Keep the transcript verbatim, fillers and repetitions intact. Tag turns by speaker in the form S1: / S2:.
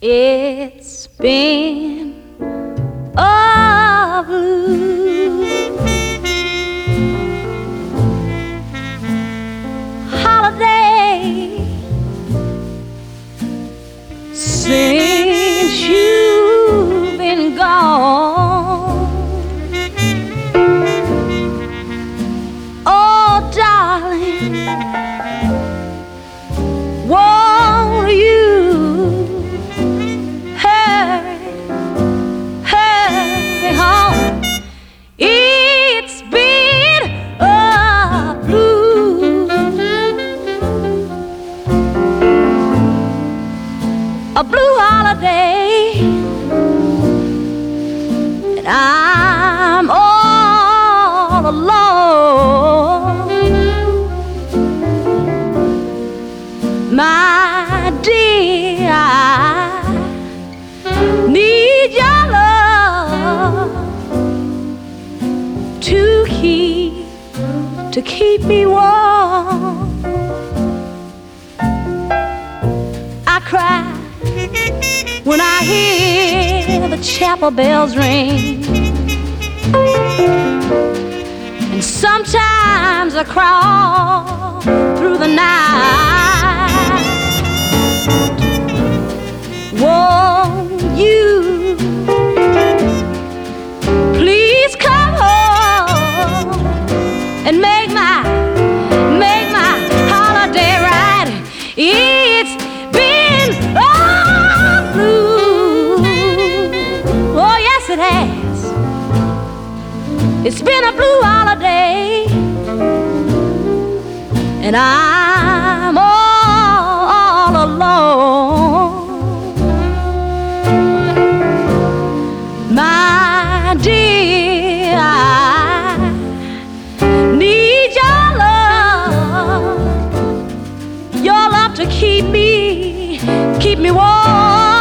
S1: It's been a blue holiday since you've been gone. Oh, darling, won't you It's been a blue, a blue holiday, and I'm all alone. My dear, I need your love to keep, to keep me warm. I cry when I hear the chapel bells ring, and sometimes I crawl through the night. Won't you please come home and make my, make my holiday right? It's been a blue, oh yes it has. It's been a blue holiday, and I'm all, all alone. My dear, I need your love, your love to keep me, keep me warm.